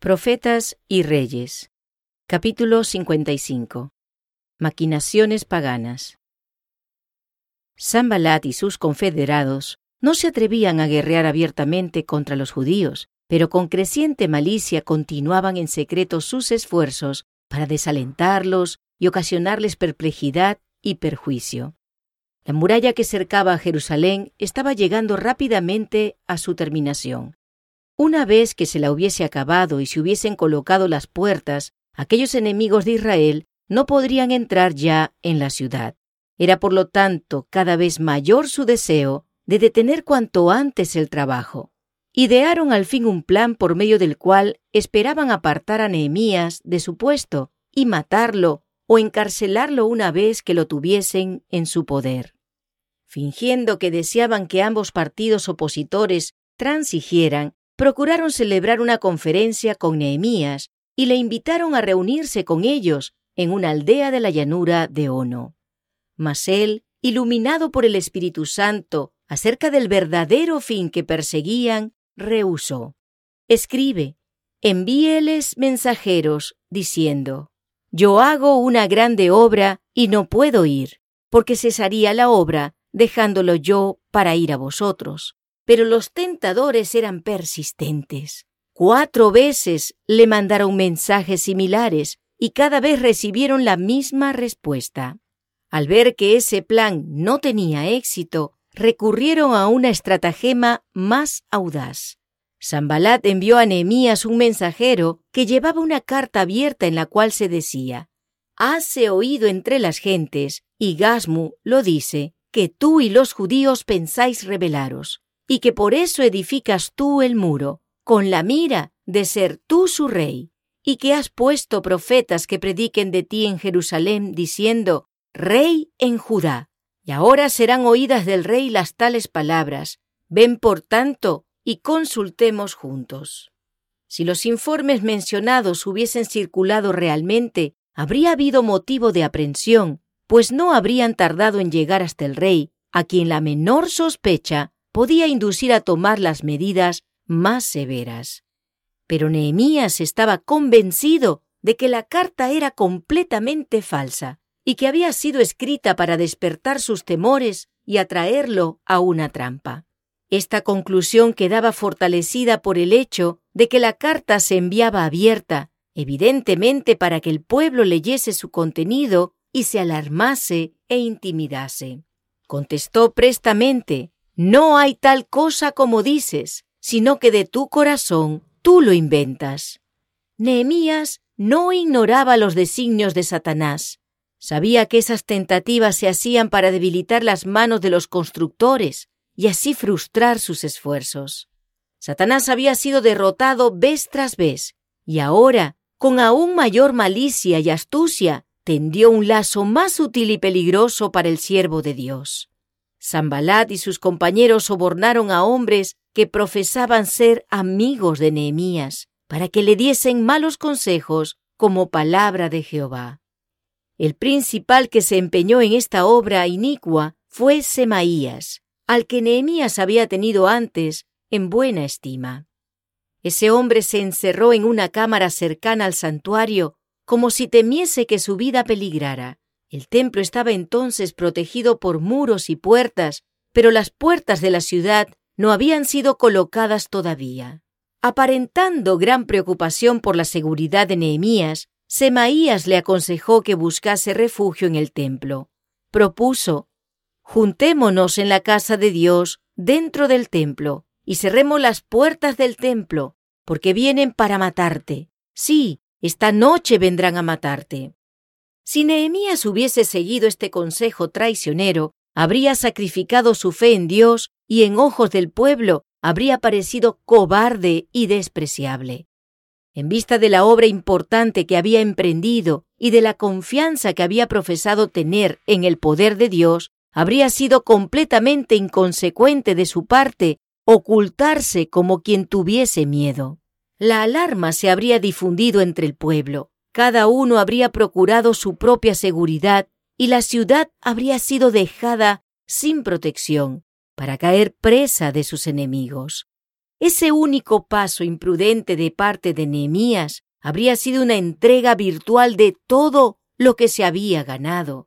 Profetas y Reyes. Capítulo 55. Maquinaciones paganas. Sanbalat y sus confederados no se atrevían a guerrear abiertamente contra los judíos, pero con creciente malicia continuaban en secreto sus esfuerzos para desalentarlos y ocasionarles perplejidad y perjuicio. La muralla que cercaba a Jerusalén estaba llegando rápidamente a su terminación. Una vez que se la hubiese acabado y se hubiesen colocado las puertas, aquellos enemigos de Israel no podrían entrar ya en la ciudad. Era por lo tanto cada vez mayor su deseo de detener cuanto antes el trabajo. Idearon al fin un plan por medio del cual esperaban apartar a Nehemías de su puesto y matarlo o encarcelarlo una vez que lo tuviesen en su poder. Fingiendo que deseaban que ambos partidos opositores transigieran, procuraron celebrar una conferencia con Nehemías y le invitaron a reunirse con ellos en una aldea de la llanura de Ono. Mas él, iluminado por el Espíritu Santo acerca del verdadero fin que perseguían, rehusó. Escribe, envíeles mensajeros, diciendo, yo hago una grande obra y no puedo ir, porque cesaría la obra, dejándolo yo para ir a vosotros. Pero los tentadores eran persistentes. 4 veces le mandaron mensajes similares y cada vez recibieron la misma respuesta. Al ver que ese plan no tenía éxito, recurrieron a una estratagema más audaz. Sanbalat envió a Nehemías un mensajero que llevaba una carta abierta en la cual se decía: «Hase oído entre las gentes, y Gasmu lo dice, que tú y los judíos pensáis rebelaros, y que por eso edificas tú el muro, con la mira de ser tú su rey, y que has puesto profetas que prediquen de ti en Jerusalén, diciendo, Rey en Judá. Y ahora serán oídas del rey las tales palabras. Ven por tanto y consultemos juntos». Si los informes mencionados hubiesen circulado realmente, habría habido motivo de aprensión, pues no habrían tardado en llegar hasta el rey, a quien la menor sospecha podía inducir a tomar las medidas más severas. Pero Nehemías estaba convencido de que la carta era completamente falsa y que había sido escrita para despertar sus temores y atraerlo a una trampa. Esta conclusión quedaba fortalecida por el hecho de que la carta se enviaba abierta, evidentemente para que el pueblo leyese su contenido y se alarmase e intimidase. Contestó prestamente: «No hay tal cosa como dices, sino que de tu corazón tú lo inventas». Nehemías no ignoraba los designios de Satanás. Sabía que esas tentativas se hacían para debilitar las manos de los constructores y así frustrar sus esfuerzos. Satanás había sido derrotado vez tras vez, y ahora, con aún mayor malicia y astucia, tendió un lazo más útil y peligroso para el siervo de Dios. Sanbalat y sus compañeros sobornaron a hombres que profesaban ser amigos de Nehemías para que le diesen malos consejos como palabra de Jehová. El principal que se empeñó en esta obra inicua fue Semaías, al que Nehemías había tenido antes en buena estima. Ese hombre se encerró en una cámara cercana al santuario como si temiese que su vida peligrara. El templo estaba entonces protegido por muros y puertas, pero las puertas de la ciudad no habían sido colocadas todavía. Aparentando gran preocupación por la seguridad de Nehemías, Semaías le aconsejó que buscase refugio en el templo. Propuso: «Juntémonos en la casa de Dios dentro del templo y cerremos las puertas del templo, porque vienen para matarte. Sí, esta noche vendrán a matarte». Si Nehemías hubiese seguido este consejo traicionero, habría sacrificado su fe en Dios y en ojos del pueblo habría parecido cobarde y despreciable. En vista de la obra importante que había emprendido y de la confianza que había profesado tener en el poder de Dios, habría sido completamente inconsecuente de su parte ocultarse como quien tuviese miedo. La alarma se habría difundido entre el pueblo. Cada uno habría procurado su propia seguridad y la ciudad habría sido dejada sin protección para caer presa de sus enemigos. Ese único paso imprudente de parte de Nehemías habría sido una entrega virtual de todo lo que se había ganado.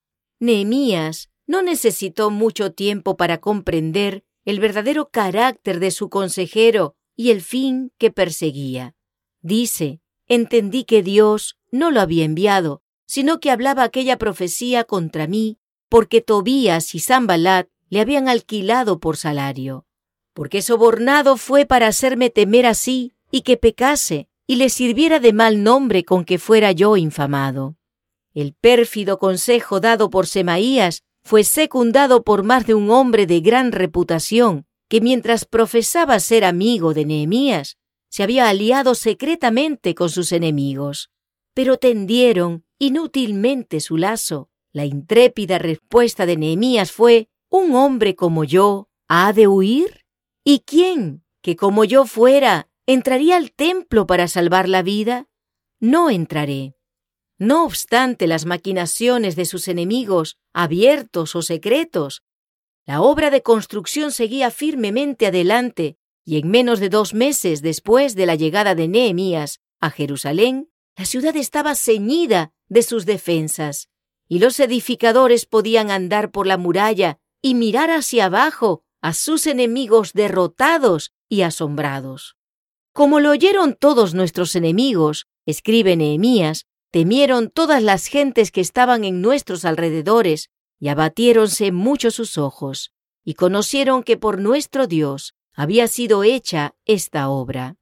Nehemías no necesitó mucho tiempo para comprender el verdadero carácter de su consejero y el fin que perseguía. Dice: entendí que Dios no lo había enviado, sino que hablaba aquella profecía contra mí, porque Tobías y Sanbalat le habían alquilado por salario. Porque sobornado fue para hacerme temer así, y que pecase, y le sirviera de mal nombre con que fuera yo infamado. El pérfido consejo dado por Semaías fue secundado por más de un hombre de gran reputación, que mientras profesaba ser amigo de Nehemías, se había aliado secretamente con sus enemigos. Pero tendieron inútilmente su lazo. La intrépida respuesta de Nehemías fue: ¿un hombre como yo ha de huir? ¿Y quién, que como yo fuera, entraría al templo para salvar la vida? No entraré. No obstante las maquinaciones de sus enemigos, abiertos o secretos, la obra de construcción seguía firmemente adelante, y en menos de 2 meses después de la llegada de Nehemías a Jerusalén, la ciudad estaba ceñida de sus defensas, y los edificadores podían andar por la muralla y mirar hacia abajo a sus enemigos derrotados y asombrados. Como lo oyeron todos nuestros enemigos, escribe Nehemías, temieron todas las gentes que estaban en nuestros alrededores, y abatiéronse mucho sus ojos, y conocieron que por nuestro Dios había sido hecha esta obra.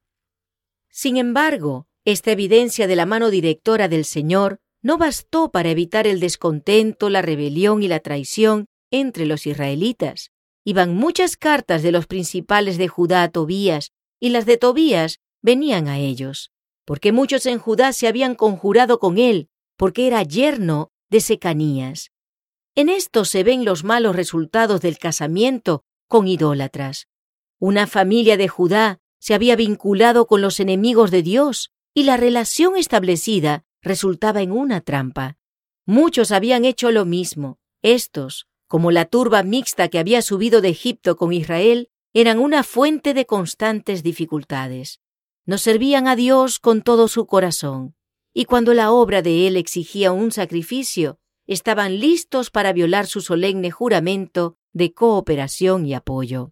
Sin embargo, esta evidencia de la mano directora del Señor no bastó para evitar el descontento, la rebelión y la traición entre los israelitas. Iban muchas cartas de los principales de Judá a Tobías, y las de Tobías venían a ellos, porque muchos en Judá se habían conjurado con él, porque era yerno de Secanías. En esto se ven los malos resultados del casamiento con idólatras. Una familia de Judá se había vinculado con los enemigos de Dios, y la relación establecida resultaba en una trampa. Muchos habían hecho lo mismo. Estos, como la turba mixta que había subido de Egipto con Israel, eran una fuente de constantes dificultades. No servían a Dios con todo su corazón, y cuando la obra de Él exigía un sacrificio, estaban listos para violar su solemne juramento de cooperación y apoyo.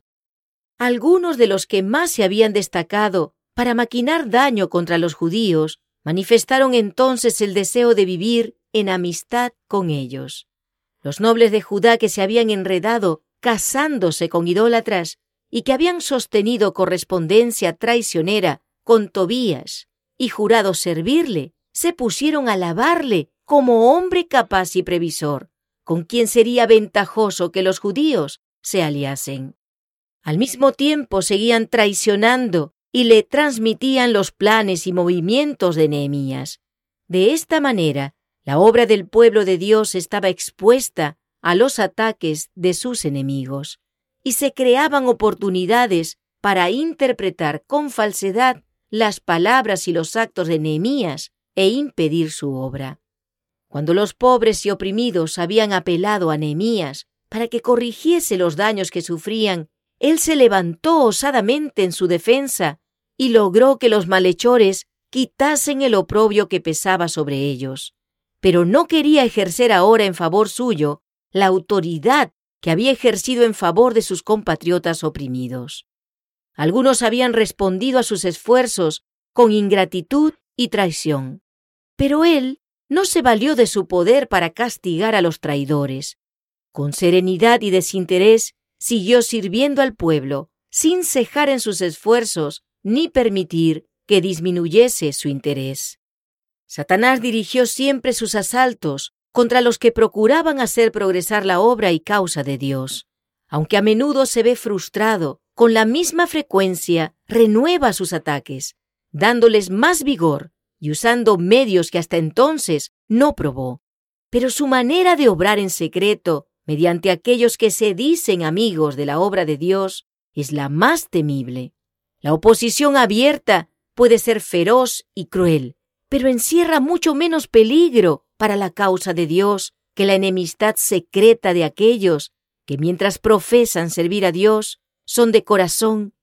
Algunos de los que más se habían destacado para maquinar daño contra los judíos manifestaron entonces el deseo de vivir en amistad con ellos. Los nobles de Judá que se habían enredado casándose con idólatras y que habían sostenido correspondencia traicionera con Tobías y jurado servirle, se pusieron a alabarle como hombre capaz y previsor, con quien sería ventajoso que los judíos se aliasen. Al mismo tiempo seguían traicionando y le transmitían los planes y movimientos de Nehemías. De esta manera, la obra del pueblo de Dios estaba expuesta a los ataques de sus enemigos, y se creaban oportunidades para interpretar con falsedad las palabras y los actos de Nehemías e impedir su obra. Cuando los pobres y oprimidos habían apelado a Nehemías para que corrigiese los daños que sufrían, él se levantó osadamente en su defensa y logró que los malhechores quitasen el oprobio que pesaba sobre ellos. Pero no quería ejercer ahora en favor suyo la autoridad que había ejercido en favor de sus compatriotas oprimidos. Algunos habían respondido a sus esfuerzos con ingratitud y traición, pero él no se valió de su poder para castigar a los traidores. Con serenidad y desinterés siguió sirviendo al pueblo, sin cejar en sus esfuerzos ni permitir que disminuyese su interés. Satanás dirigió siempre sus asaltos contra los que procuraban hacer progresar la obra y causa de Dios. Aunque a menudo se ve frustrado, con la misma frecuencia renueva sus ataques, dándoles más vigor y usando medios que hasta entonces no probó. Pero su manera de obrar en secreto, mediante aquellos que se dicen amigos de la obra de Dios, es la más temible. La oposición abierta puede ser feroz y cruel, pero encierra mucho menos peligro para la causa de Dios que la enemistad secreta de aquellos que, mientras profesan servir a Dios, son de corazón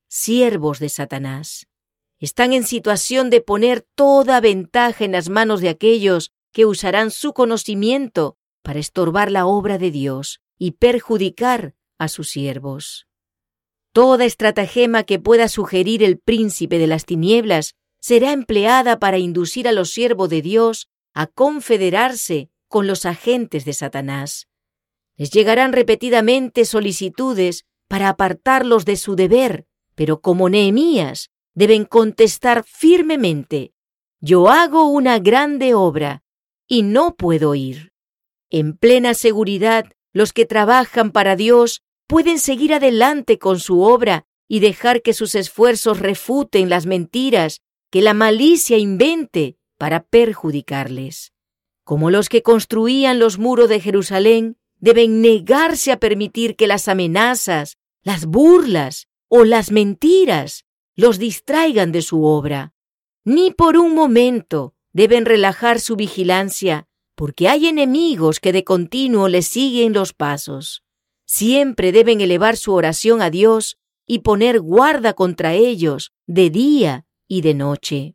siervos de Satanás. Están en situación de poner toda ventaja en las manos de aquellos que usarán su conocimiento para estorbar la obra de Dios y perjudicar a sus siervos. Toda estratagema que pueda sugerir el príncipe de las tinieblas será empleada para inducir a los siervos de Dios a confederarse con los agentes de Satanás. Les llegarán repetidamente solicitudes para apartarlos de su deber, pero como Nehemías deben contestar firmemente: yo hago una grande obra y no puedo ir. En plena seguridad, los que trabajan para Dios pueden seguir adelante con su obra y dejar que sus esfuerzos refuten las mentiras que la malicia invente para perjudicarles. Como los que construían los muros de Jerusalén, deben negarse a permitir que las amenazas, las burlas o las mentiras los distraigan de su obra. Ni por un momento deben relajar su vigilancia, porque hay enemigos que de continuo les siguen los pasos. Siempre deben elevar su oración a Dios y poner guarda contra ellos de día y de noche.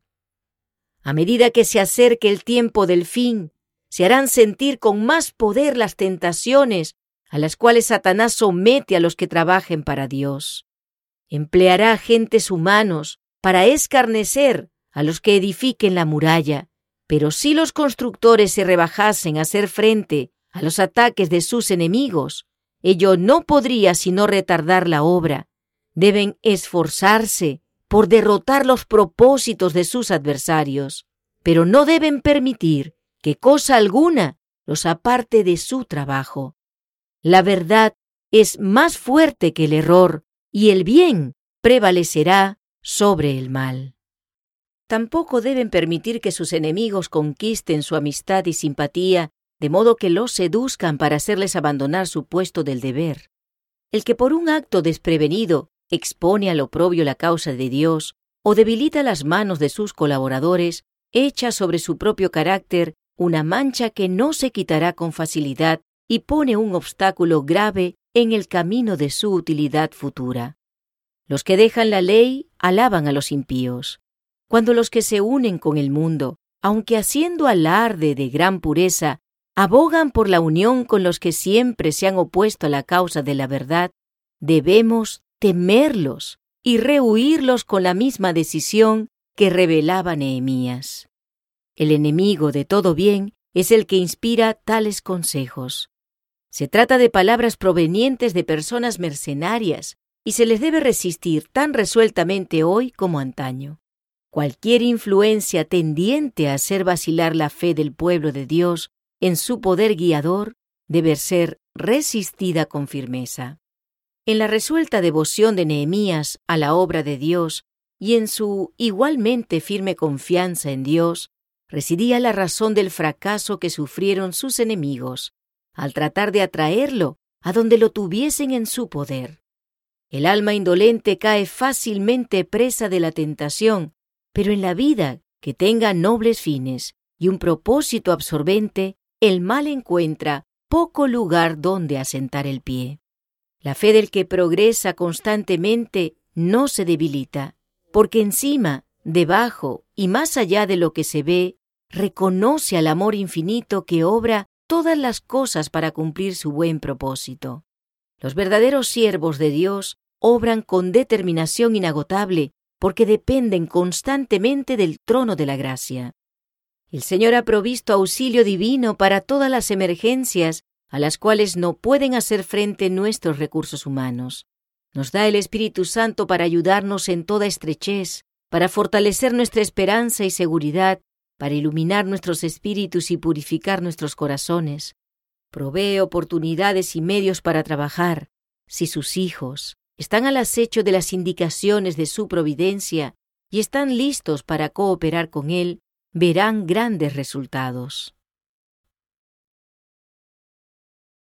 A medida que se acerque el tiempo del fin, se harán sentir con más poder las tentaciones a las cuales Satanás somete a los que trabajen para Dios. Empleará agentes humanos para escarnecer a los que edifiquen la muralla, pero si los constructores se rebajasen a hacer frente a los ataques de sus enemigos, ello no podría sino retardar la obra. Deben esforzarse por derrotar los propósitos de sus adversarios, pero no deben permitir que cosa alguna los aparte de su trabajo. La verdad es más fuerte que el error, y el bien prevalecerá sobre el mal. Tampoco deben permitir que sus enemigos conquisten su amistad y simpatía, de modo que los seduzcan para hacerles abandonar su puesto del deber. El que por un acto desprevenido expone al oprobio la causa de Dios o debilita las manos de sus colaboradores, echa sobre su propio carácter una mancha que no se quitará con facilidad y pone un obstáculo grave en el camino de su utilidad futura. Los que dejan la ley alaban a los impíos, cuando los que se unen con el mundo, aunque haciendo alarde de gran pureza, abogan por la unión con los que siempre se han opuesto a la causa de la verdad, debemos temerlos y rehuirlos con la misma decisión que revelaba Nehemías. El enemigo de todo bien es el que inspira tales consejos. Se trata de palabras provenientes de personas mercenarias y se les debe resistir tan resueltamente hoy como antaño. Cualquier influencia tendiente a hacer vacilar la fe del pueblo de Dios en su poder guiador debe ser resistida con firmeza. En la resuelta devoción de Nehemías a la obra de Dios y en su igualmente firme confianza en Dios, residía la razón del fracaso que sufrieron sus enemigos al tratar de atraerlo a donde lo tuviesen en su poder. El alma indolente cae fácilmente presa de la tentación, pero en la vida que tenga nobles fines y un propósito absorbente, el mal encuentra poco lugar donde asentar el pie. La fe del que progresa constantemente no se debilita, porque encima, debajo y más allá de lo que se ve, reconoce al amor infinito que obra todas las cosas para cumplir su buen propósito. Los verdaderos siervos de Dios obran con determinación inagotable porque dependen constantemente del trono de la gracia. El Señor ha provisto auxilio divino para todas las emergencias a las cuales no pueden hacer frente nuestros recursos humanos. Nos da el Espíritu Santo para ayudarnos en toda estrechez, para fortalecer nuestra esperanza y seguridad, para iluminar nuestros espíritus y purificar nuestros corazones. Provee oportunidades y medios para trabajar. Si sus hijos están al acecho de las indicaciones de su providencia y están listos para cooperar con Él, verán grandes resultados.